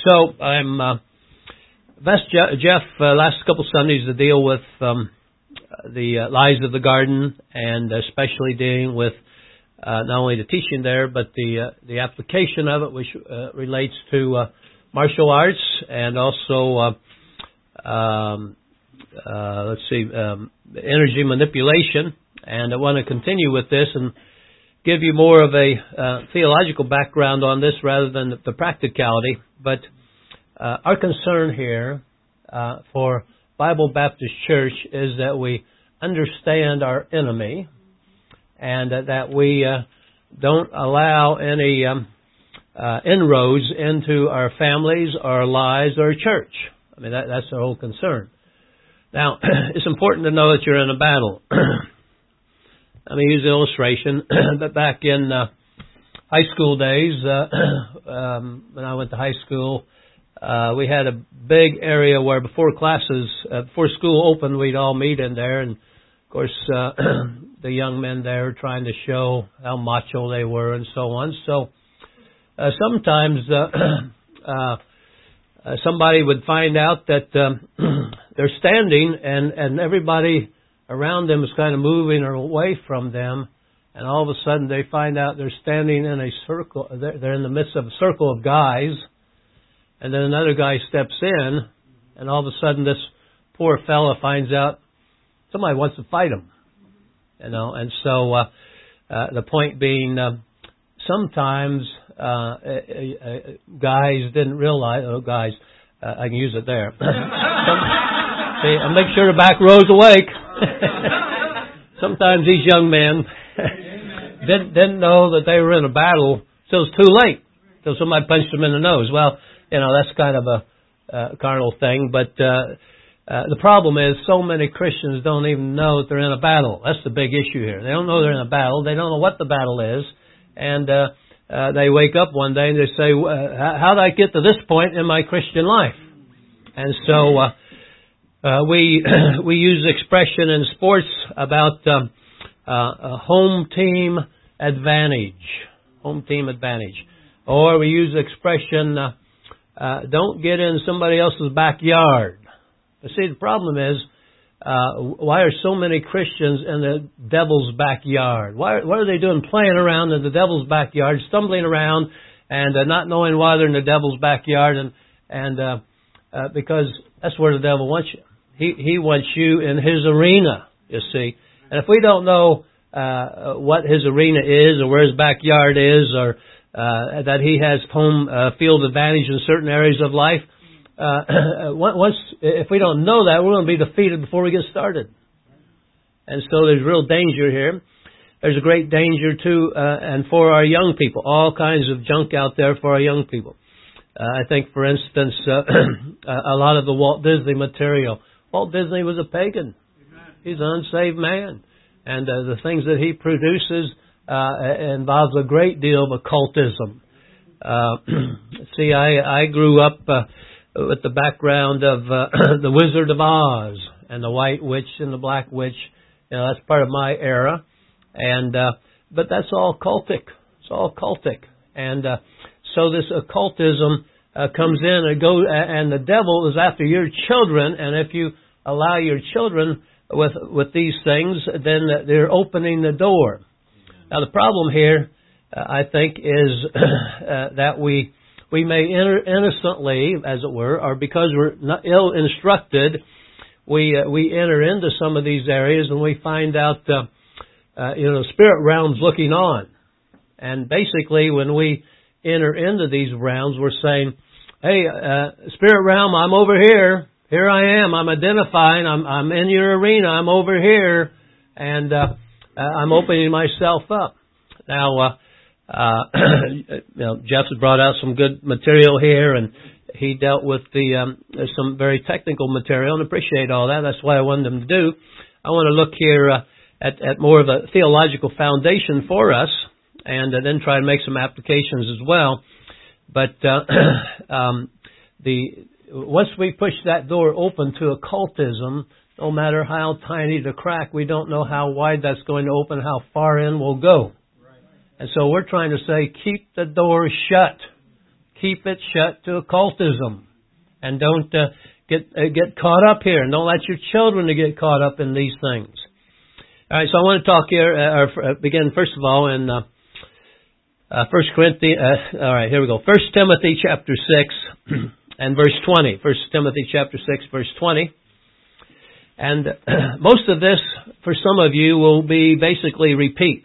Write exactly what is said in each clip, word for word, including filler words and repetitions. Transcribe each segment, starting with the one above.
So I'm uh, asked Jeff uh, last couple Sundays to deal with um, the uh, lies of the garden, and especially dealing with uh, not only the teaching there, but the uh, the application of it, which uh, relates to uh, martial arts and also uh, um, uh, let's see um, energy manipulation. And I want to continue with this and give you more of a uh, theological background on this rather than the, the practicality. But uh, our concern here uh, for Bible Baptist Church is that we understand our enemy and uh, that we uh, don't allow any um, uh, inroads into our families, our lives, or our church. I mean, that, that's our whole concern. Now, it's important to know that you're in a battle. Let me use the illustration that back in uh, high school days, uh, um, when I went to high school, uh, we had a big area where before classes, uh, before school opened, we'd all meet in there. And, of course, uh, the young men there were trying to show how macho they were and so on. So uh, sometimes uh, uh, uh, somebody would find out that um, they're standing and, and everybody around them is kind of moving away from them, and all of a sudden they find out they're standing in a circle. They're in the midst of a circle of guys, and then another guy steps in, and all of a sudden this poor fella finds out somebody wants to fight him. You know, and so uh, uh, the point being, uh, sometimes uh, uh, uh, guys didn't realize. Oh, guys, uh, I can use it there. Some, see, I make sure the back row's awake. Sometimes these young men didn't, didn't know that they were in a battle till it's too late, till somebody punched them in the nose. Well, you know, that's kind of a uh, carnal thing, but uh, uh, the problem is so many Christians don't even know that they're in a battle. That's the big issue here. They don't know they're in a battle. They don't know what the battle is, and uh, uh, they wake up one day and they say, how did I get to this point in my Christian life? And so uh, Uh, we we use expression in sports about um, uh, a home team advantage, home team advantage, or we use the expression uh, uh, don't get in somebody else's backyard. But see, the problem is uh, why are so many Christians in the devil's backyard? Why what are they doing playing around in the devil's backyard, stumbling around and uh, not knowing why they're in the devil's backyard? And and uh, uh, because that's where the devil wants you. He he wants you in his arena, you see. And if we don't know uh, what his arena is or where his backyard is or uh, that he has home uh, field advantage in certain areas of life, uh, once if we don't know that, we're going to be defeated before we get started. And so there's real danger here. There's a great danger, too, uh, and for our young people. All kinds of junk out there for our young people. Uh, I think, for instance, uh, a lot of the Walt Disney material. Walt Disney was a pagan. He's an unsaved man. And uh, the things that he produces uh, involves a great deal of occultism. Uh, see, I, I grew up uh, with the background of uh, the Wizard of Oz and the White Witch and the Black Witch. You know, that's part of my era. And uh, but that's all cultic. It's all cultic. And uh, so this occultism Uh, comes in and go, and the devil is after your children. And if you allow your children with with these things, then they're opening the door. Now, the problem here, uh, I think, is uh, that we we may enter innocently, as it were, or because we're not ill instructed, we uh, we enter into some of these areas and we find out, uh, uh, you know, spirit realms looking on. And basically, when we enter into these realms, we're saying, hey, uh, spirit realm, I'm over here. Here I am. I'm identifying. I'm, I'm in your arena. I'm over here. And uh, I'm opening myself up. Now, uh, uh, you know, Jeff has brought out some good material here, and he dealt with the um, some very technical material, and appreciate all that. That's what I wanted him to do. I want to look here uh, at, at more of a theological foundation for us, and uh, then try to make some applications as well. But uh, um, the once we push that door open to occultism, no matter how tiny the crack, we don't know how wide that's going to open, how far in we'll go. And so we're trying to say, keep the door shut. keep it shut to occultism. And don't uh, get uh, get caught up here. And don't let your children to get caught up in these things. All right, so I want to talk here, uh, or begin first of all in uh, uh, First Corinthians. Uh, all right, here we go. First Timothy chapter six and verse twenty. First Timothy chapter six, verse twenty. And uh, most of this, for some of you, will be basically repeat.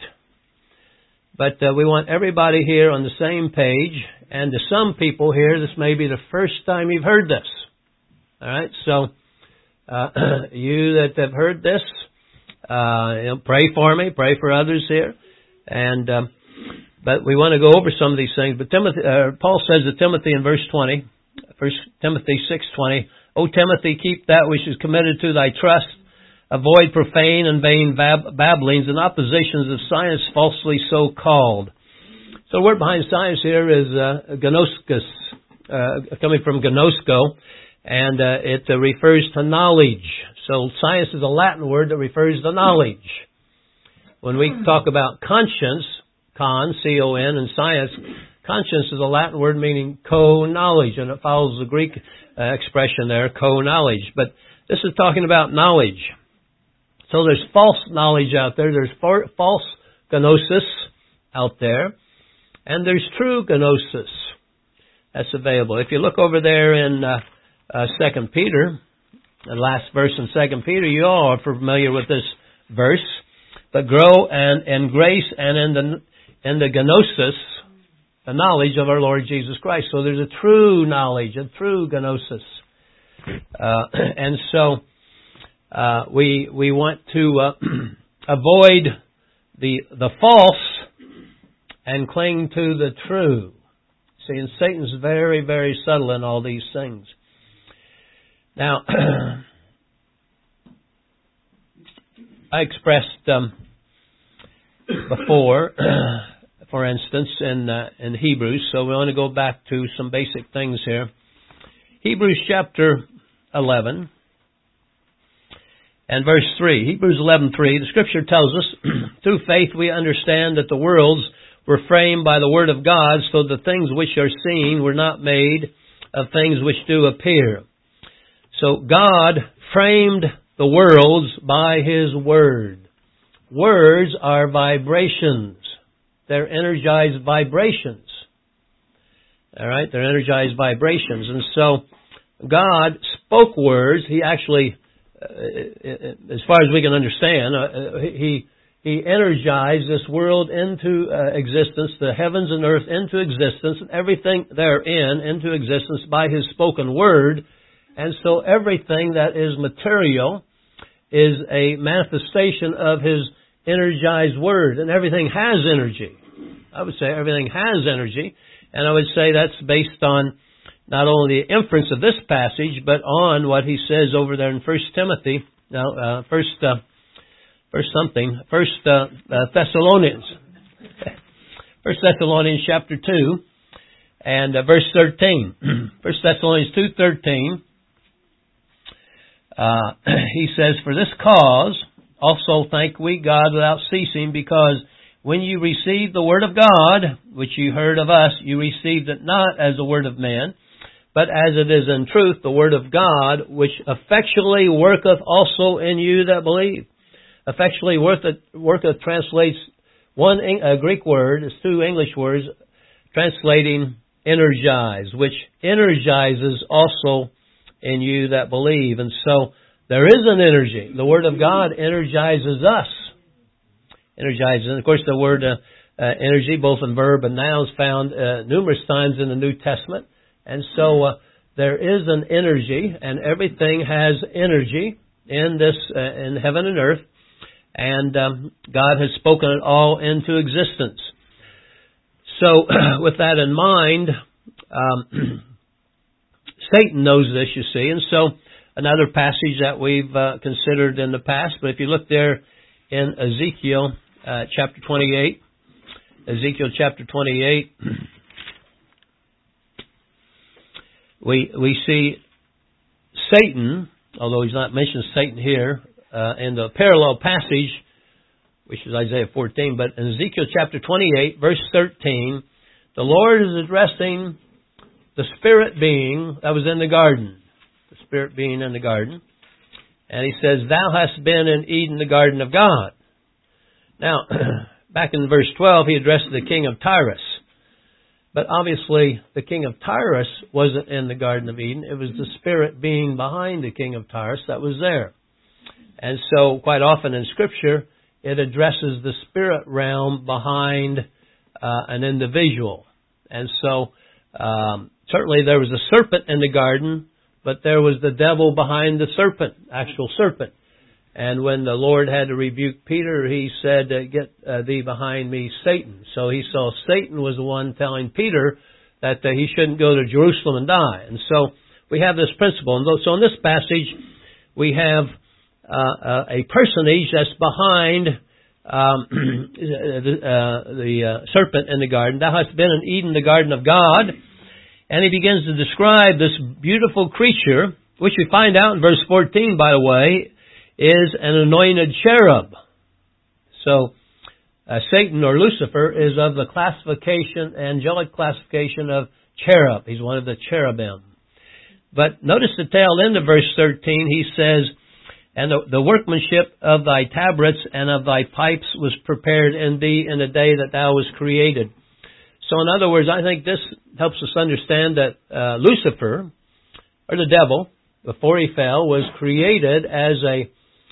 But uh, we want everybody here on the same page. And to some people here, this may be the first time you've heard this. All right, so uh, you that have heard this, uh, you know, pray for me, pray for others here. And um, but we want to go over some of these things. But Timothy, uh, Paul says to Timothy in verse twenty, First Timothy six twenty, O Timothy, keep that which is committed to thy trust. Avoid profane and vain bab- babblings and oppositions of science falsely so called. So the word behind science here is uh, gnoskos, uh, coming from gnosko, and uh, it uh, refers to knowledge. So science is a Latin word that refers to knowledge. When we talk about conscience, con, C O N, and science, conscience is a Latin word meaning co-knowledge, and it follows the Greek uh, expression there, co-knowledge. But this is talking about knowledge. So there's false knowledge out there. There's for, false gnosis out there. And there's true gnosis that's available. If you look over there in uh, uh, Second Peter, the last verse in Second Peter, you all are familiar with this verse. But grow and in grace and in the in the gnosis, the knowledge of our Lord Jesus Christ. So there's a true knowledge, a true gnosis. Uh, and so uh, we we want to uh, avoid the the false and cling to the true. See, and Satan's very, very subtle in all these things. Now, I expressed um, before, for instance, in uh, in Hebrews, so we want to go back to some basic things here. Hebrews chapter eleven and verse three. Hebrews eleven three. The Scripture tells us, through faith we understand that the worlds were framed by the Word of God, so the things which are seen were not made of things which do appear. So God framed the worlds by His Word. Words are vibrations. They're energized vibrations. All right? They're energized vibrations. And so God spoke words. He actually, uh, as far as we can understand, uh, He He energized this world into uh, existence, the heavens and earth into existence, and everything therein into existence by His spoken word. And so everything that is material is a manifestation of His energized word. And everything has energy. I would say everything has energy. And I would say that's based on not only the inference of this passage, but on what he says over there in First Timothy. Now, uh, First... Uh, First something. First uh, uh, Thessalonians. First Thessalonians chapter two and uh, verse thirteen. First Thessalonians two thirteen. Uh, he says, "For this cause also thank we God without ceasing, because when you received the word of God, which you heard of us, you received it not as the word of man, but as it is in truth the word of God, which effectually worketh also in you that believe." Effectually worketh, worketh translates one a Greek word, it's two English words, translating energize, which energizes also in you that believe. And so there is an energy. The Word of God energizes us. Energizes. And of course the word uh, uh, energy, both in verb and noun, is found uh, numerous times in the New Testament. And so uh, there is an energy, and everything has energy in this, uh, in heaven and earth. And um, God has spoken it all into existence. So, with that in mind, um, Satan knows this, you see. And so, another passage that we've uh, considered in the past, but if you look there in Ezekiel uh, chapter twenty-eight, Ezekiel chapter twenty-eight, we we see Satan, although he's not mentioned Satan here, Uh, in the parallel passage, which is Isaiah fourteen, but in Ezekiel chapter twenty-eight, verse thirteen, the Lord is addressing the spirit being that was in the garden. The spirit being in the garden. And he says, thou hast been in Eden, the garden of God. Now, back in verse twelve, he addressed the king of Tyrus. But obviously, the king of Tyrus wasn't in the Garden of Eden. It was the spirit being behind the king of Tyrus that was there. And so, quite often in Scripture, it addresses the spirit realm behind uh, an individual. And so, um, certainly there was a serpent in the garden, but there was the devil behind the serpent, actual serpent. And when the Lord had to rebuke Peter, he said, uh, get uh, thee behind me, Satan. So he saw Satan was the one telling Peter that uh, he shouldn't go to Jerusalem and die. And so we have this principle. And so in this passage, we have uh, a personage that's behind um, the, uh, the uh, serpent in the garden. Thou hast been in Eden, the garden of God. And he begins to describe this beautiful creature, which we find out in verse fourteen, by the way, is an anointed cherub. So, uh, Satan or Lucifer is of the classification, angelic classification of cherub. He's one of the cherubim. But notice the tail end of verse thirteen. He says, and the, the workmanship of thy tabrets and of thy pipes was prepared in thee in the day that thou was created. So in other words, I think this helps us understand that uh, Lucifer, or the devil, before he fell, was created as a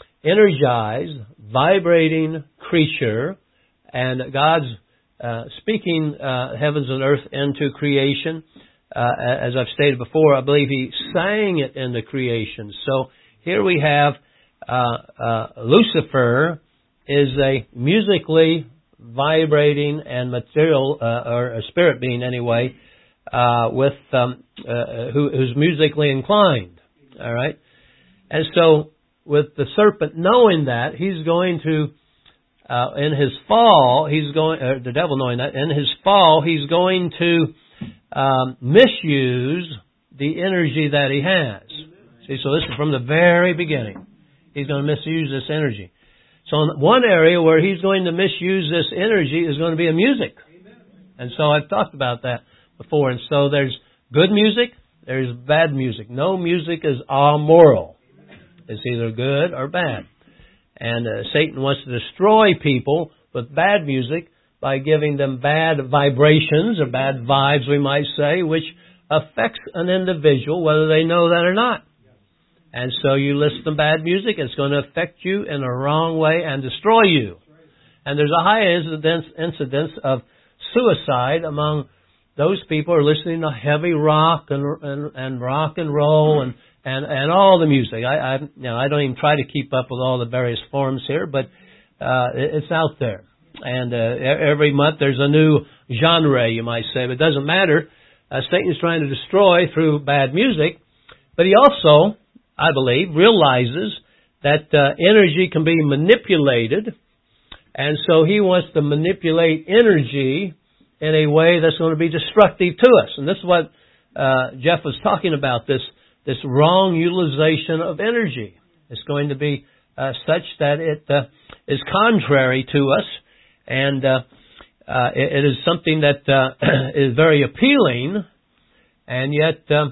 energized, vibrating creature, and God's uh, speaking uh, heavens and earth into creation. Uh, as I've stated before, I believe He sang it into creation. So here we have uh, uh, Lucifer is a musically vibrating and material, uh, or a spirit being anyway, uh, with um, uh, who, who's musically inclined. All right, and so, with the serpent knowing that, he's going to, uh, in his fall, he's going, uh, the devil knowing that, in his fall, he's going to um, misuse the energy that he has. See, so this is from the very beginning. He's going to misuse this energy. So in one area where he's going to misuse this energy is going to be in music. And so I've talked about that before. And so there's good music, there's bad music. No music is amoral. It's either good or bad. And uh, Satan wants to destroy people with bad music by giving them bad vibrations or bad vibes, we might say, which affects an individual whether they know that or not. And so you listen to bad music, it's going to affect you in a wrong way and destroy you. And there's a high incidence, incidence of suicide among those people who are listening to heavy rock and and, and rock and roll and And, and all the music. I, I, you know, I don't even try to keep up with all the various forms here, but uh, it's out there. And uh, every month there's a new genre, you might say. But it doesn't matter. Uh, Satan's trying to destroy through bad music. But he also, I believe, realizes that uh, energy can be manipulated. And so he wants to manipulate energy in a way that's going to be destructive to us. And this is what uh, Jeff was talking about, this This wrong utilization of energy. It's going to be uh, such that it uh, is contrary to us, and uh, uh, it, it is something that uh, is very appealing, and yet, uh,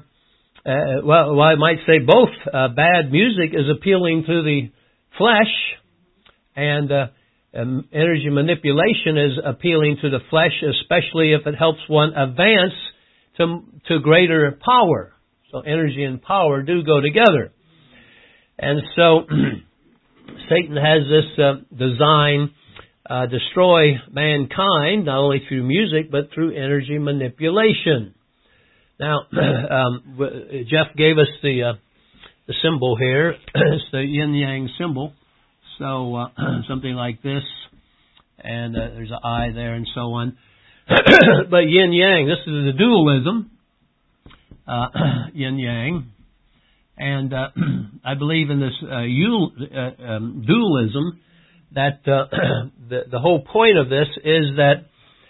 uh, well, well, I might say both. Uh, bad music is appealing to the flesh, and uh, um, energy manipulation is appealing to the flesh, especially if it helps one advance to to greater power. So energy and power do go together. And so Satan has this uh, design, uh, destroy mankind, not only through music, but through energy manipulation. Now, um, Jeff gave us the uh, the symbol here. It's the yin-yang symbol. So uh, something like this, and uh, there's an eye there and so on. But yin-yang, this is the dualism. Uh, yin-yang, and uh, I believe in this uh, you, uh, um, dualism, that uh, the, the whole point of this is that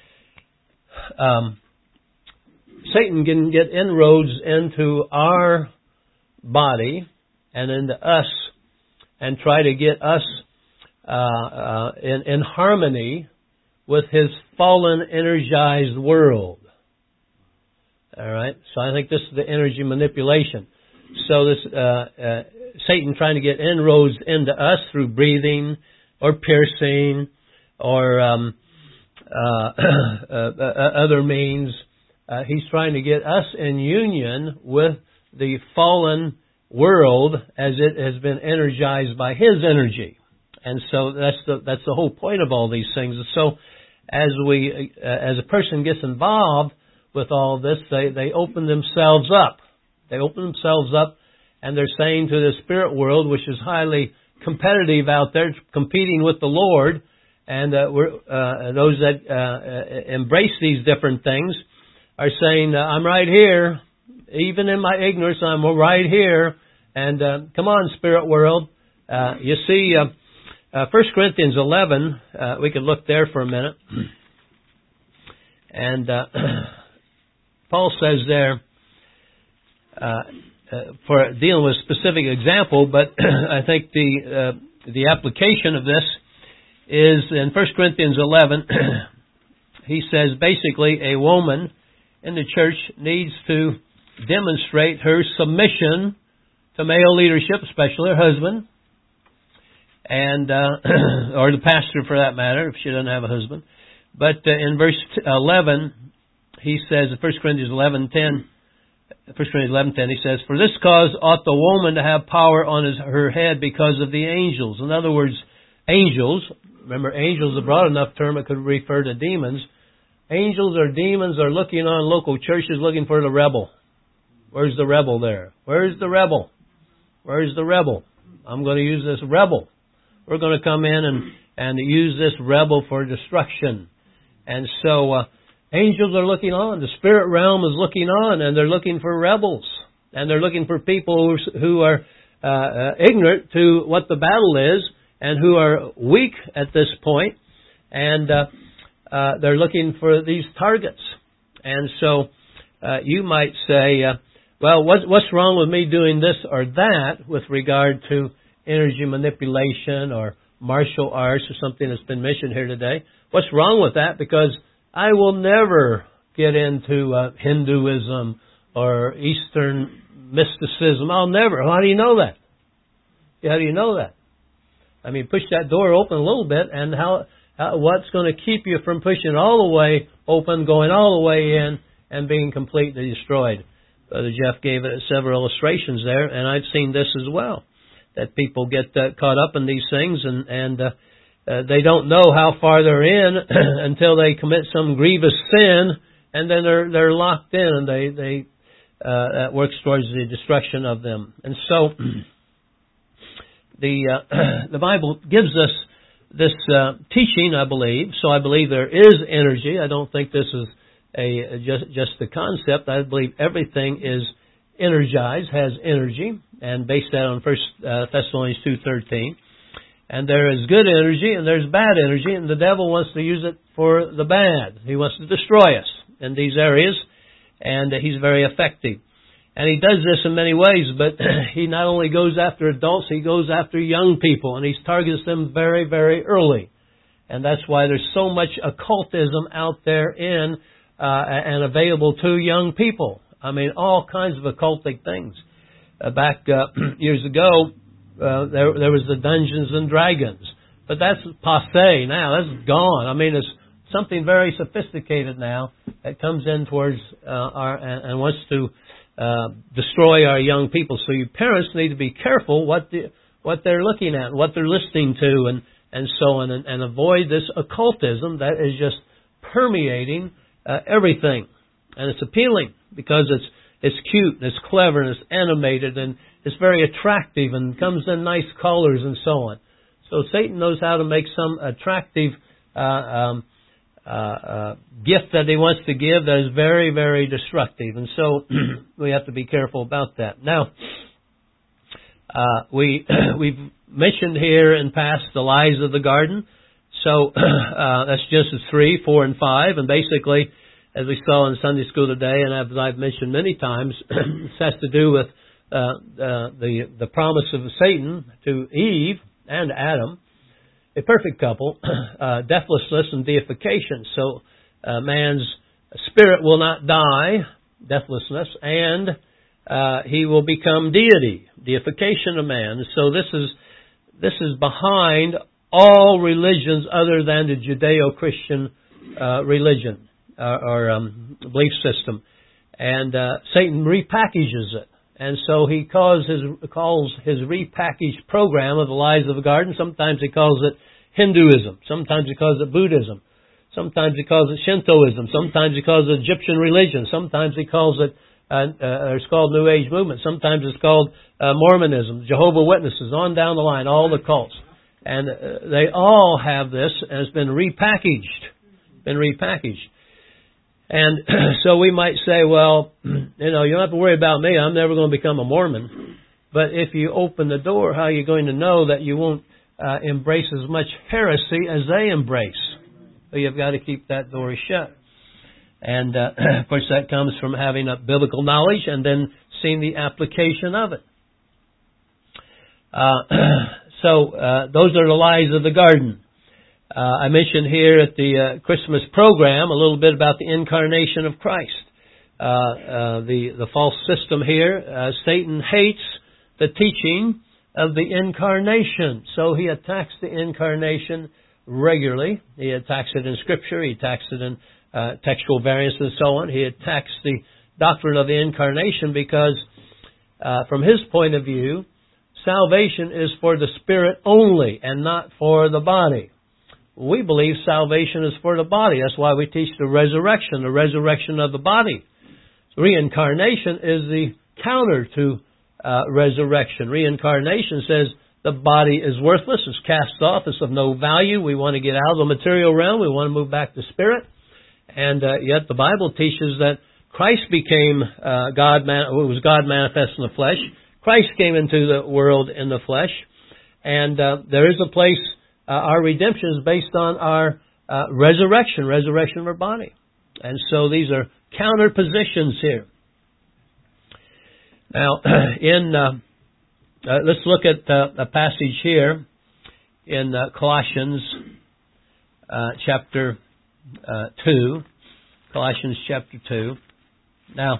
um, Satan can get inroads into our body and into us and try to get us uh, uh, in, in harmony with his fallen, energized world. All right. So I think this is the energy manipulation. So this uh, uh, Satan trying to get inroads into us through breathing or piercing or um, uh, uh, uh, other means. Uh, he's trying to get us in union with the fallen world as it has been energized by his energy. And so that's the that's the whole point of all these things. So as we uh, as a person gets involved with all this, they they open themselves up. They open themselves up, and they're saying to the spirit world, which is highly competitive out there, competing with the Lord, and uh, we're, uh, those that uh, embrace these different things are saying, uh, I'm right here, even in my ignorance, I'm right here, and uh, come on, spirit world. Uh, you see, uh, uh, First Corinthians eleven, uh, we could look there for a minute, and uh, Paul says there, uh, uh, for dealing with a specific example, but I think the uh, the application of this is in First Corinthians eleven, he says basically a woman in the church needs to demonstrate her submission to male leadership, especially her husband, and uh, or the pastor for that matter, if she doesn't have a husband. But uh, in verse eleven, he says in First Corinthians eleven ten, First Corinthians eleven ten, he says, "For this cause ought the woman to have power on his, her head because of the angels." In other words, angels. Remember, angels is a broad enough term; it could refer to demons. Angels or demons are looking on local churches looking for the rebel. Where's the rebel there? Where's the rebel? Where's the rebel? I'm going to use this rebel. We're going to come in and, and use this rebel for destruction. And so uh, angels are looking on. The spirit realm is looking on, and they're looking for rebels. And they're looking for people who, who are uh, uh, ignorant to what the battle is and who are weak at this point. And uh, uh, they're looking for these targets. And so uh, you might say, uh, well, what's, what's wrong with me doing this or that with regard to energy manipulation or martial arts or something that's been mentioned here today? What's wrong with that? Because I will never get into uh, Hinduism or Eastern mysticism. I'll never. How do you know that? How do you know that? I mean, push that door open a little bit, and how, how what's going to keep you from pushing it all the way open, going all the way in, and being completely destroyed? Brother Jeff gave it several illustrations there, and I've seen this as well, that people get uh, caught up in these things, and, and uh, uh, they don't know how far they're in until they commit some grievous sin, and then they're they're locked in, and they they uh, that works towards the destruction of them. And so the uh, the Bible gives us this uh, teaching, I believe. So I believe there is energy. I don't think this is a just just the concept. I believe everything is energized, has energy, and base that on First uh, Thessalonians two thirteen. And there is good energy and there's bad energy, and the devil wants to use it for the bad. He wants to destroy us in these areas, and he's very effective. And he does this in many ways, but he not only goes after adults, he goes after young people, and he targets them very, very early. And that's why there's so much occultism out there in uh, and available to young people. I mean, all kinds of occultic things. Uh, back uh, years ago, uh, there, there was the Dungeons and Dragons. But that's passé now. That's gone. I mean, it's something very sophisticated now that comes in towards uh, our and, and wants to uh, destroy our young people. So you parents need to be careful what the, what they're looking at, what they're listening to, and, and so on, and, and avoid this occultism that is just permeating uh, everything. And it's appealing because it's it's cute, and it's clever, and it's animated, and it's very attractive, and comes in nice colors and so on. So Satan knows how to make some attractive uh, um, uh, uh, gift that he wants to give that is very, very destructive. And so we have to be careful about that. Now, uh, we, we've mentioned here in past the lies of the garden. So uh, that's Genesis three, four, and five. And basically, as we saw in Sunday school today, and as I've mentioned many times, this has to do with uh, uh, the the promise of Satan to Eve and Adam, a perfect couple, uh, deathlessness and deification. So uh, man's spirit will not die, deathlessness, and uh, he will become deity, deification of man. So this is this is behind all religions other than the Judeo-Christian uh, religion uh, or um, belief system. And uh, Satan repackages it. And so he calls his, calls his repackaged program of the lies of the garden. Sometimes he calls it Hinduism. Sometimes he calls it Buddhism. Sometimes he calls it Shintoism. Sometimes he calls it Egyptian religion. Sometimes he calls it, uh, uh, it's called New Age movement. Sometimes it's called uh, Mormonism, Jehovah's Witnesses, on down the line, all the cults. And uh, they all have this, and it's been repackaged. Been repackaged. And so we might say, well, you know, you don't have to worry about me. I'm never going to become a Mormon. But if you open the door, how are you going to know that you won't uh, embrace as much heresy as they embrace? So you've got to keep that door shut. And, uh, of course, that comes from having a biblical knowledge and then seeing the application of it. Uh, so uh, those are the lies of the garden. Uh, I mentioned here at the uh, Christmas program a little bit about the incarnation of Christ. Uh, uh, the, the false system here, uh, Satan hates the teaching of the incarnation. So he attacks the incarnation regularly. He attacks it in Scripture. He attacks it in uh, textual variants and so on. He attacks the doctrine of the incarnation because, uh, from his point of view, salvation is for the spirit only and not for the body. We believe salvation is for the body. That's why we teach the resurrection, the resurrection of the body. Reincarnation is the counter to uh, resurrection. Reincarnation says the body is worthless, it's cast off, it's of no value. We want to get out of the material realm. We want to move back to spirit. And uh, yet the Bible teaches that Christ became uh, God, man, it was God manifest in the flesh. Christ came into the world in the flesh. And uh, there is a place. Uh, our redemption is based on our uh, resurrection, resurrection of our body. And so these are counter positions here. Now, in uh, uh, let's look at uh, a passage here in uh, Colossians uh, chapter uh, two. Colossians chapter two. Now,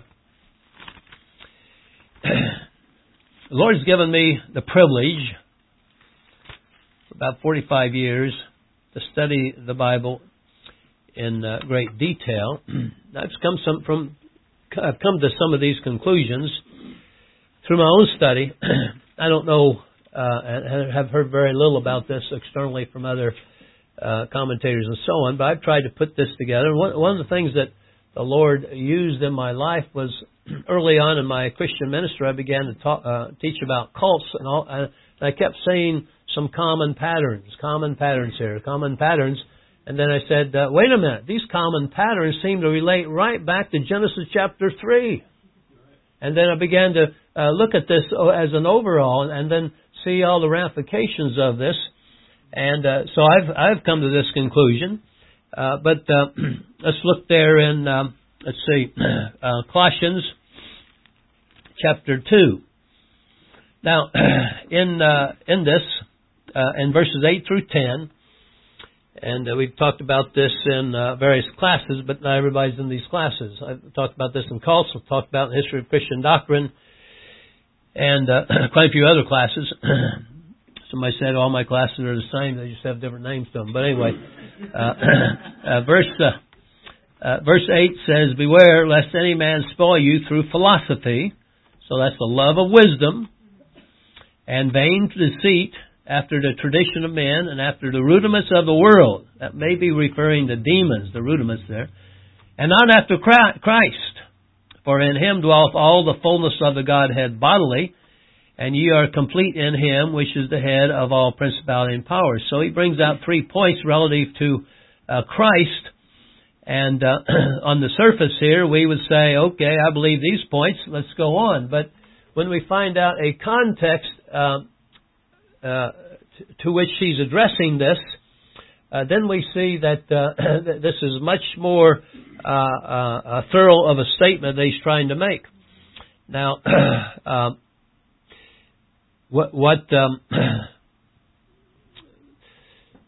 the Lord's given me the privilege about forty-five years to study the Bible in uh, great detail. I've come some from I've come to some of these conclusions through my own study. I don't know, uh, and have heard very little about this externally from other uh, commentators and so on, but I've tried to put this together. One, one of the things that the Lord used in my life was early on in my Christian ministry, I began to talk, uh, teach about cults, and all, and I kept saying some common patterns, common patterns here, common patterns. And then I said, uh, wait a minute, these common patterns seem to relate right back to Genesis chapter three. And then I began to uh, look at this as an overall and then see all the ramifications of this. And uh, so I've I've come to this conclusion. Uh, but uh, let's look there in, um, let's see, uh, Colossians chapter two. Now, in uh, in this, uh, in verses eight through ten, and uh, we've talked about this in uh, various classes, but not everybody's in these classes. I've talked about this in cults, I've talked about the history of Christian doctrine, and uh, quite a few other classes. Somebody said all my classes are the same, they just have different names to them. But anyway, uh, uh, verse uh, uh, verse eight says, "Beware lest any man spoil you through philosophy," so that's the love of wisdom, "and vain deceit, after the tradition of men, and after the rudiments of the world." That may be referring to demons, the rudiments there. "And not after Christ. For in Him dwelleth all the fullness of the Godhead bodily, and ye are complete in Him, which is the head of all principality and power." So he brings out three points relative to uh, Christ. And uh, on the surface here, we would say, okay, I believe these points, let's go on. But when we find out a context uh, uh, t- to which he's addressing this, uh, then we see that uh, this is much more uh, uh, thorough of a statement that he's trying to make. Now, uh, what, what um,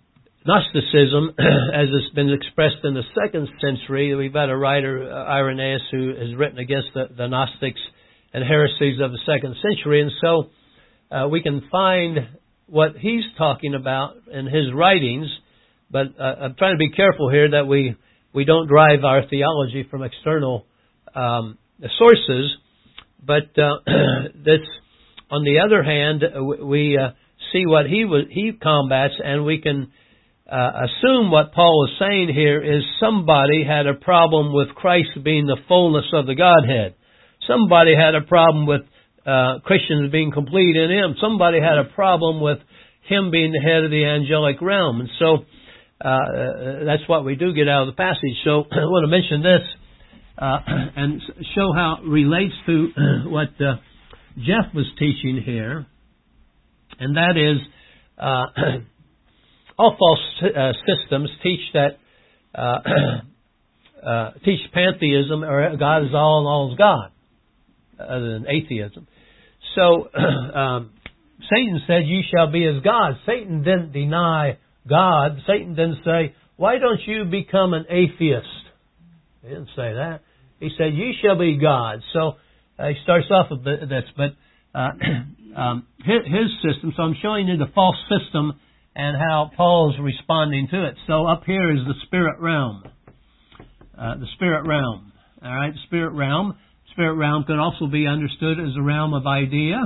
Gnosticism, as it's been expressed in the second century, we've got a writer, uh, Irenaeus, who has written against the, the Gnostics and heresies of the second century, and so uh, we can find what he's talking about in his writings, but uh, I'm trying to be careful here that we, we don't drive our theology from external um, sources, but uh, this, on the other hand, we uh, see what he was, he combats, and we can Uh, assume what Paul is saying here is somebody had a problem with Christ being the fullness of the Godhead. Somebody had a problem with uh, Christians being complete in Him. Somebody had a problem with Him being the head of the angelic realm. And so uh, that's what we do get out of the passage. So I want to mention this uh, and show how it relates to what uh, Jeff was teaching here. And that is... Uh, All false uh, systems teach that uh, uh, teach pantheism, or God is all and all is God, other than atheism. So um, Satan said, "You shall be as gods." Satan didn't deny God. Satan didn't say, "Why don't you become an atheist?" He didn't say that. He said, "You shall be gods." So uh, he starts off with this, but uh, um, his, his system. So I'm showing you the false system and how Paul's responding to it. So up here is the spirit realm. Uh, the spirit realm. All right, the spirit realm. Spirit realm could also be understood as a realm of idea,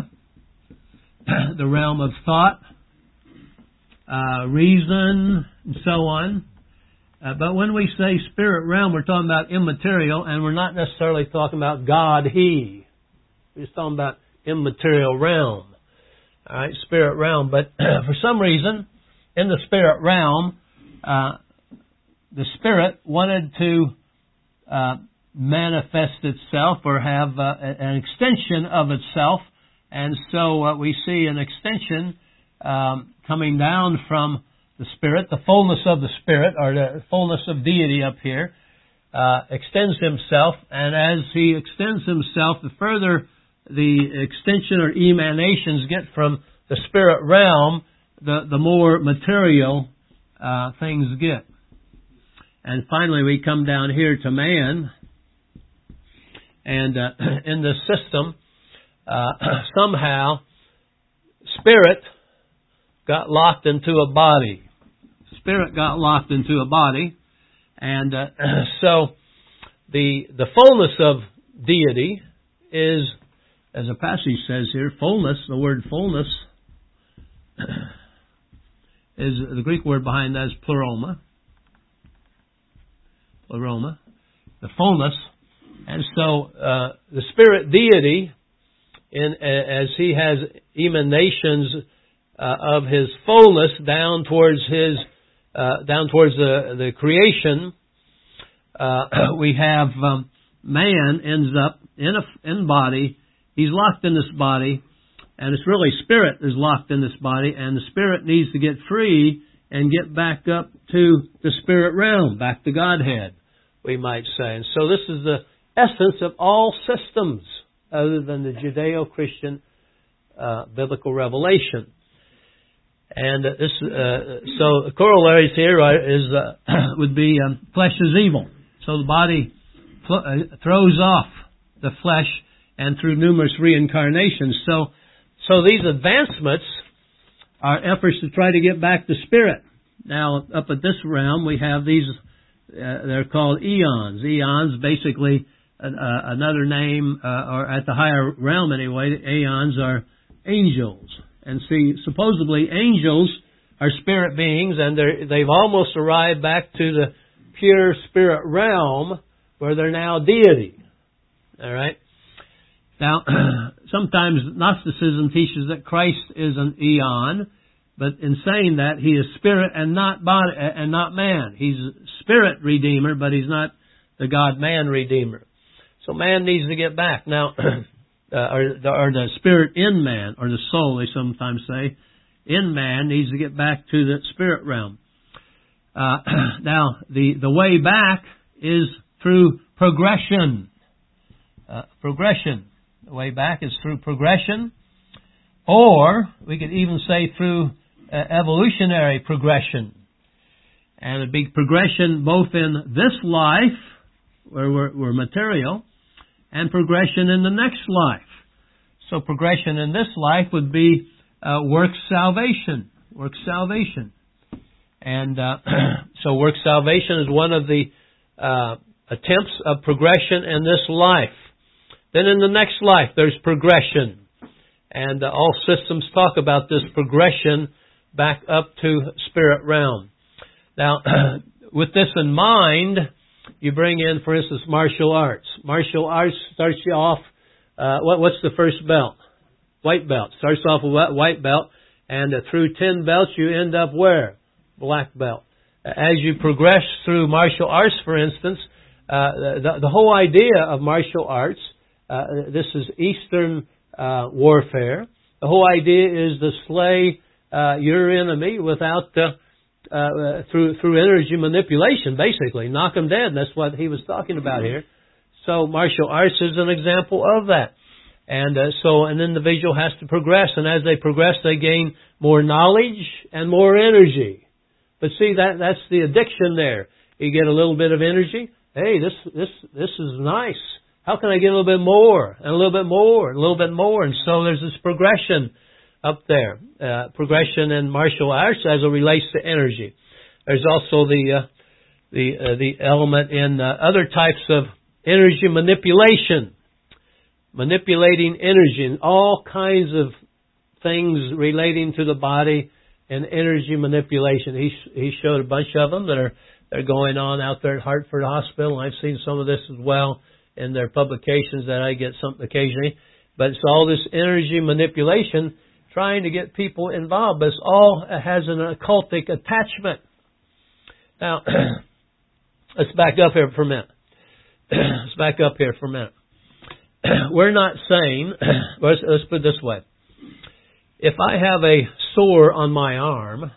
the realm of thought, uh, reason, and so on. Uh, but when we say spirit realm, we're talking about immaterial, and we're not necessarily talking about God, He. We're just talking about immaterial realm. All right, spirit realm. But for some reason, in the spirit realm, uh, the Spirit wanted to uh, manifest itself or have uh, an extension of itself. And so uh, we see an extension um, coming down from the Spirit, the fullness of the Spirit, or the fullness of deity up here, uh, extends Himself. And as He extends Himself, the further the extension or emanations get from the spirit realm, the, the more material uh, things get. And finally, we come down here to man. And uh, in this system, uh, somehow, spirit got locked into a body. Spirit got locked into a body. And uh, so the the fullness of deity is, as a passage says here, fullness, the word fullness, is the Greek word behind that is pleroma. Pleroma. The fullness. And so uh, the Spirit deity, in as He has emanations uh, of His fullness down towards His uh, down towards the the creation, uh, we have um, man ends up in a in body. He's locked in this body, and it's really spirit is locked in this body, and the spirit needs to get free and get back up to the spirit realm, back to Godhead, we might say. And so this is the essence of all systems other than the Judeo-Christian uh, biblical revelation. And uh, this, uh, so the corollaries here are, is uh, would be um, flesh is evil. So the body fl- uh, throws off the flesh, and through numerous reincarnations. So, so these advancements are efforts to try to get back to spirit. Now, up at this realm, we have these, uh, they're called eons. Eons, basically, uh, another name, uh, or at the higher realm anyway, the eons are angels. And see, supposedly angels are spirit beings, and they're, they've almost arrived back to the pure spirit realm, where they're now deity. All right? Now, sometimes Gnosticism teaches that Christ is an eon, but in saying that, He is spirit and not body and not man. He's spirit redeemer, but He's not the God-man redeemer. So man needs to get back. Now, uh, or, or the spirit in man, or the soul, they sometimes say, in man needs to get back to the spirit realm. Uh, now, the, the way back is through progression. Uh, progression. The way back is through progression, or we could even say through uh, evolutionary progression. And it'd be progression both in this life, where we're, we're material, and progression in the next life. So progression in this life would be uh, work salvation. Work salvation. And uh, so work salvation is one of the uh, attempts of progression in this life. Then in the next life, there's progression. And uh, all systems talk about this progression back up to spirit realm. Now, with this in mind, you bring in, for instance, martial arts. Martial arts starts you off, uh, what, what's the first belt? White belt. Starts off with white belt, and uh, through ten belts you end up where? Black belt. As you progress through martial arts, for instance, uh, the, the whole idea of martial arts, uh, this is Eastern uh, warfare. The whole idea is to slay uh, your enemy without uh, uh, through through energy manipulation, basically knock them dead. That's what he was talking about here. So martial arts is an example of that. And uh, so an individual has to progress, and as they progress, they gain more knowledge and more energy. But see, that that's the addiction there. You get a little bit of energy. Hey, this this this is nice. How can I get a little bit more, and a little bit more, and a little bit more? And so there's this progression up there. Uh, progression in martial arts as it relates to energy. There's also the uh, the uh, the element in uh, other types of energy manipulation. Manipulating energy and all kinds of things relating to the body and energy manipulation. He he showed a bunch of them that are that are going on out there at Hartford Hospital. I've seen some of this as well in their publications that I get something occasionally. But it's all this energy manipulation trying to get people involved. But it's all has an occultic attachment. Now, let's back up here for a minute. Let's back up here for a minute. We're not saying, let's, let's put it this way. If I have a sore on my arm,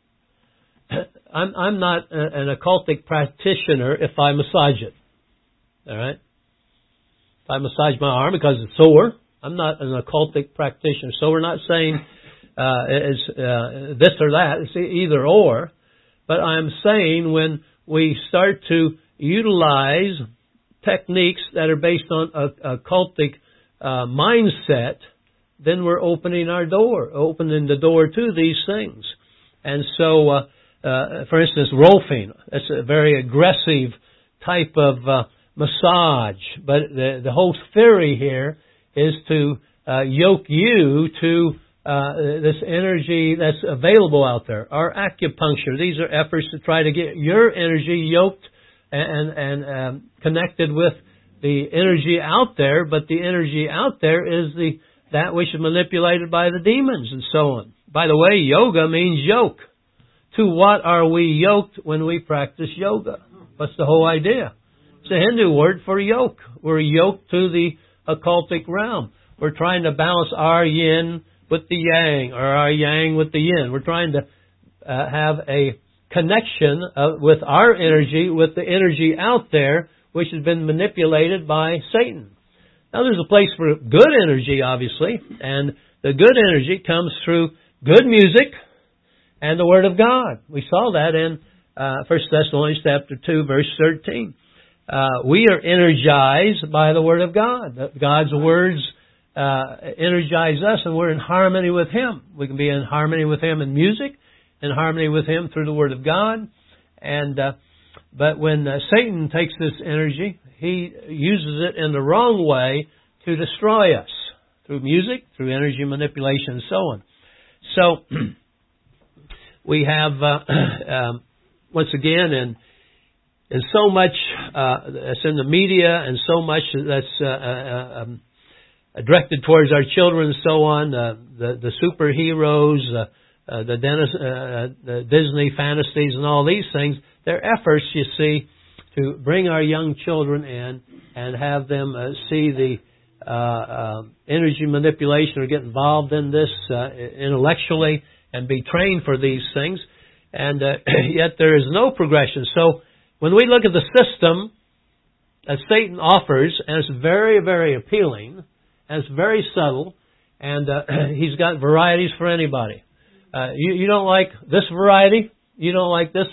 I'm, I'm not a, an occultic practitioner if I massage it. All right? If I massage my arm because it's sore, I'm not an occultic practitioner. So we're not saying uh, it's uh, this or that. It's either or. But I'm saying when we start to utilize techniques that are based on a, a cultic uh, mindset, then we're opening our door, opening the door to these things. And so, uh, uh, for instance, Rolfing, that's a very aggressive type of uh, massage. But the, the whole theory here is to uh, yoke you to uh, this energy that's available out there. Our acupuncture, these are efforts to try to get your energy yoked and and um, connected with the energy out there, but the energy out there is the that which is manipulated by the demons and so on. By the way, yoga means yoke. To what are we yoked when we practice yoga? What's the whole idea? It's a Hindu word for yoke. We're yoked to the occultic realm. We're trying to balance our yin with the yang, or our yang with the yin. We're trying to uh, have a connection uh, with our energy, with the energy out there, which has been manipulated by Satan. Now, there's a place for good energy, obviously, and the good energy comes through good music and the Word of God. We saw that in uh, First Thessalonians chapter two, verse thirteen. Uh, we are energized by the Word of God. God's words uh, energize us, and we're in harmony with Him. We can be in harmony with Him in music, in harmony with Him through the Word of God. And uh, but when uh, Satan takes this energy, he uses it in the wrong way to destroy us, through music, through energy manipulation, and so on. So we have, uh, um, once again, in, in so much uh, that's in the media and so much that's uh, uh, um, directed towards our children and so on, uh, the, the superheroes, uh, Uh, the, Dennis, uh, the Disney fantasies and all these things, they're efforts, you see, to bring our young children in and have them uh, see the uh, uh, energy manipulation or get involved in this uh, intellectually and be trained for these things. And uh, yet there is no progression. So when we look at the system that Satan offers, and it's very, very appealing, and it's very subtle, and uh, he's got varieties for anybody. Uh, you, you don't like this variety? You don't like this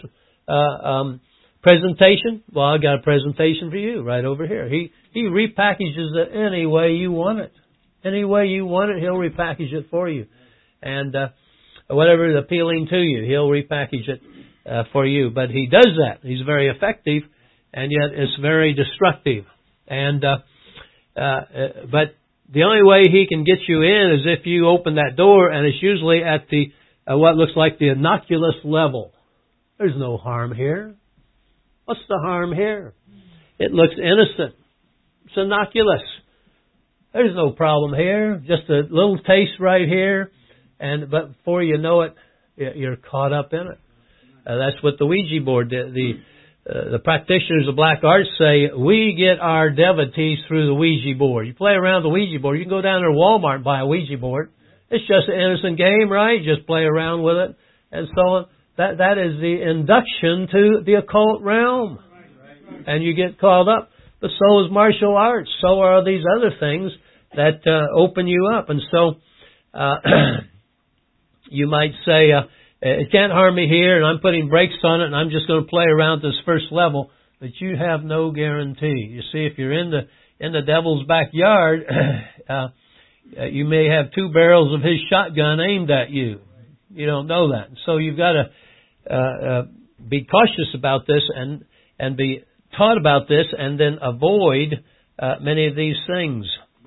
uh, um, presentation? Well, I got a presentation for you right over here. He he repackages it any way you want it. Any way you want it, he'll repackage it for you. And uh, whatever is appealing to you, he'll repackage it uh, for you. But he does that. He's very effective, and yet it's very destructive. And uh, uh, but the only way he can get you in is if you open that door, and it's usually at the uh, what looks like the innocuous level. There's no harm here. What's the harm here? It looks innocent. It's innocuous. There's no problem here. Just a little taste right here, and but before you know it, you're caught up in it. Uh, that's what the Ouija board did. The uh, the practitioners of black arts say we get our devotees through the Ouija board. You play around the Ouija board. You can go down to Walmart and buy a Ouija board. It's just an innocent game, right? Just play around with it and so on. That that is the induction to the occult realm, and you get caught up. But so is martial arts. So are these other things that uh, open you up. And so uh, you might say, uh, it can't harm me here, and I'm putting brakes on it, and I'm just going to play around this first level. But you have no guarantee. You see, if you're in the in the devil's backyard, uh, you may have two barrels of his shotgun aimed at you. You don't know that. So you've got to uh, uh, be cautious about this and and be taught about this, and then avoid uh, many of these things.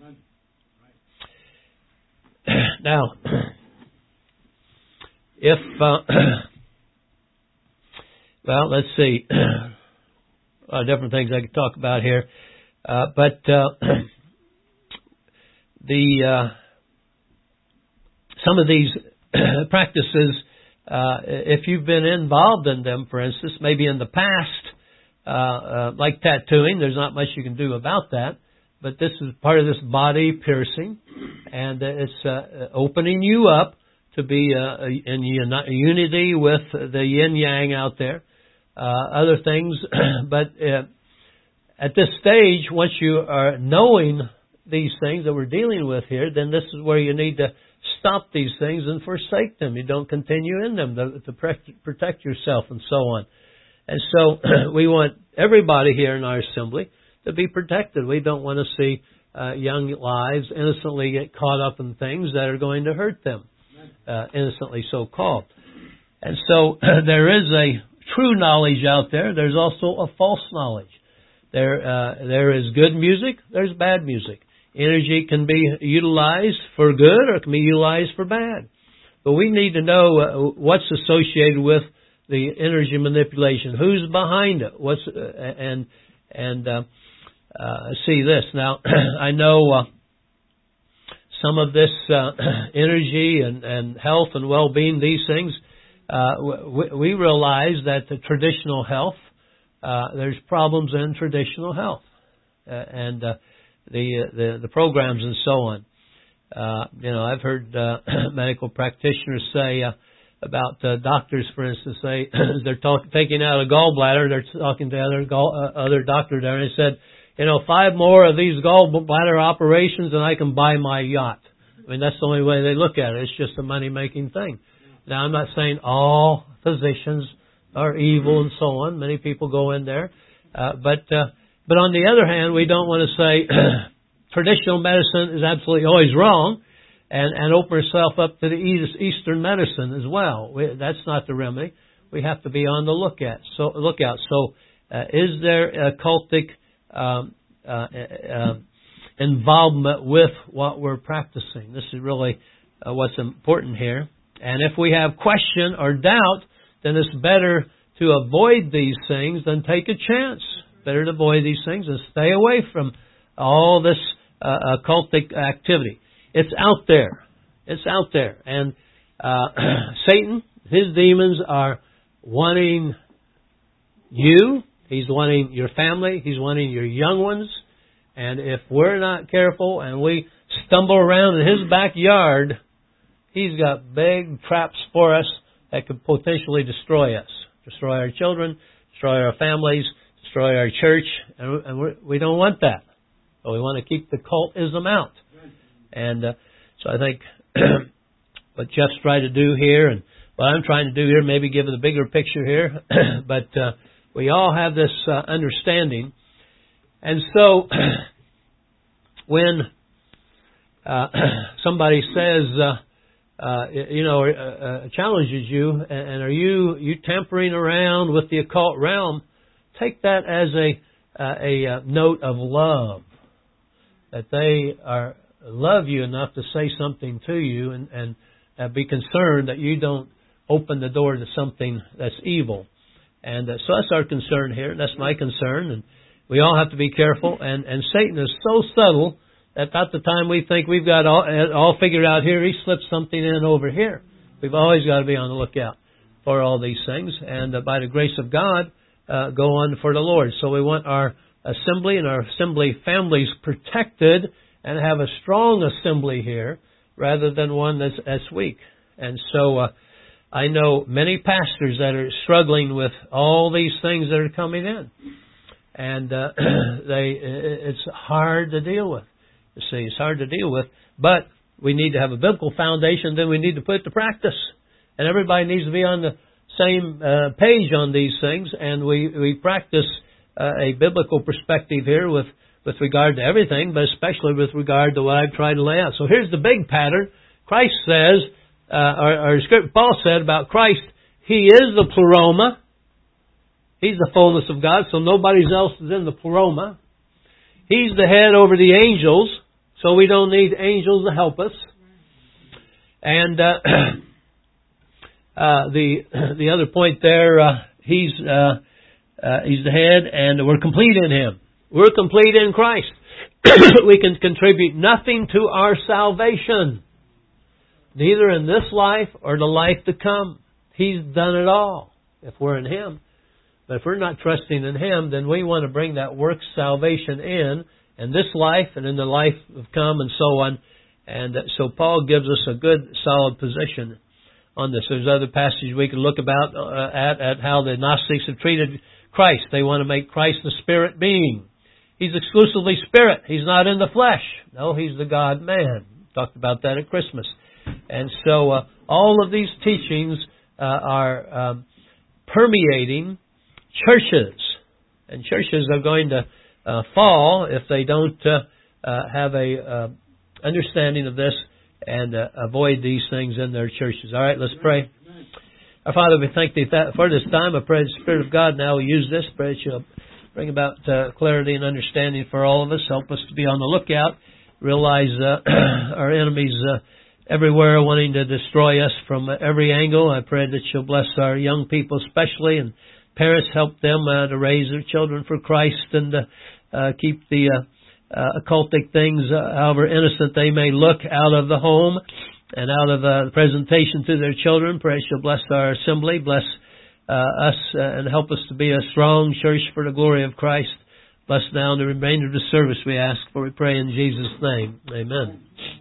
Now, if uh, well, let's see, a lot of different things I could talk about here, uh, but uh, the uh, some of these practices, uh, if you've been involved in them, for instance, maybe in the past. Uh, uh, like tattooing, there's not much you can do about that, but this is part of this body piercing, and uh, it's uh, opening you up to be uh, in unity with the yin-yang out there, uh, other things, but uh, at this stage, once you are knowing these things that we're dealing with here, then this is where you need to stop these things and forsake them. You don't continue in them to, to protect yourself and so on. And so we want everybody here in our assembly to be protected. We don't want to see uh, young lives innocently get caught up in things that are going to hurt them, uh, innocently so-called. And so there is a true knowledge out there. There's also a false knowledge. There, uh, there is good music. There's bad music. Energy can be utilized for good or it can be utilized for bad. But we need to know uh, what's associated with the energy manipulation. Who's behind it? What's uh, and and uh, uh, see this now. I know uh, some of this uh, energy and, and health and well-being. These things uh, we, we realize that the traditional health uh, there's problems in traditional health uh, and uh, the, the the programs and so on. Uh, you know, I've heard uh, medical practitioners say. Uh, About uh, doctors, for instance, say they're talk, taking out a gallbladder. They're talking to other gall, uh, other doctor there, and they said, you know, five more of these gallbladder operations, and I can buy my yacht. I mean, that's the only way they look at it. It's just a money-making thing. Now, I'm not saying all physicians are evil and so on. Many people go in there, uh, but uh, but on the other hand, we don't want to say traditional medicine is absolutely always wrong. And, and open yourself up to the Eastern medicine as well. We, that's not the remedy. We have to be on the lookout. So, lookout. So, uh, is there a cultic um, uh, uh, involvement with what we're practicing? This is really uh, what's important here. And if we have question or doubt, then it's better to avoid these things than take a chance. Better to avoid these things and stay away from all this uh, occultic activity. It's out there. It's out there. And uh, Satan, his demons are wanting you. He's wanting your family. He's wanting your young ones. And if we're not careful and we stumble around in his backyard, he's got big traps for us that could potentially destroy us. Destroy our children, destroy our families, destroy our church. And we're, we don't want that. But we want to keep the cultism out. And uh, so I think what Jeff's tried to do here and what I'm trying to do here, maybe give it a bigger picture here, but uh, we all have this uh, understanding. And so, when uh, somebody says, uh, uh, you know, uh, uh, challenges you, and, and are you you tampering around with the occult realm, take that as a uh, a uh, note of love, that they are love you enough to say something to you, and, and uh, be concerned that you don't open the door to something that's evil. And uh, so that's our concern here. That's my concern. And we all have to be careful. And, and Satan is so subtle that about the time we think we've got all, all figured out here, he slips something in over here. We've always got to be on the lookout for all these things. And uh, by the grace of God, uh, go on for the Lord. So we want our assembly and our assembly families protected and have a strong assembly here rather than one that's, that's weak. And so uh, I know many pastors that are struggling with all these things that are coming in. And uh, they it's hard to deal with. You see, it's hard to deal with. But we need to have a biblical foundation, then we need to put it to practice. And everybody needs to be on the same uh, page on these things. And we, we practice uh, a biblical perspective here with, with regard to everything, but especially with regard to what I've tried to lay out. So here's the big pattern. Christ says, Uh, or, or Paul said about Christ, He is the pleroma. He's the fullness of God, so nobody else is in the pleroma. He's the head over the angels, so we don't need angels to help us. And uh, uh, the the other point there, uh, He's uh, uh, He's the head, and we're complete in Him. We're complete in Christ. We can contribute nothing to our salvation, neither in this life or the life to come. He's done it all if we're in Him. But if we're not trusting in Him, then we want to bring that work salvation in, in this life and in the life of come and so on. And so Paul gives us a good, solid position on this. There's other passages we could look about uh, at, at how the Gnostics have treated Christ. They want to make Christ the spirit being. He's exclusively spirit. He's not in the flesh. No, He's the God-man. Talked about that at Christmas. And so uh, all of these teachings uh, are um, permeating churches. And churches are going to uh, fall if they don't uh, uh, have a uh, understanding of this and uh, avoid these things in their churches. All right, let's pray. Our Father, we thank Thee for this time. I pray the Spirit of God now will use this. Pray that You'll bring about uh, clarity and understanding for all of us. Help us to be on the lookout. Realize uh, our enemies uh, everywhere wanting to destroy us from every angle. I pray that You'll bless our young people especially, and parents help them uh, to raise their children for Christ and uh, uh, keep the uh, uh, occultic things, uh, however innocent they may look, out of the home and out of uh, the presentation to their children. Pray that You'll bless our assembly, bless uh, us uh, and help us to be a strong church for the glory of Christ. Bless now the remainder of the service, we ask, for we pray in Jesus' name. Amen.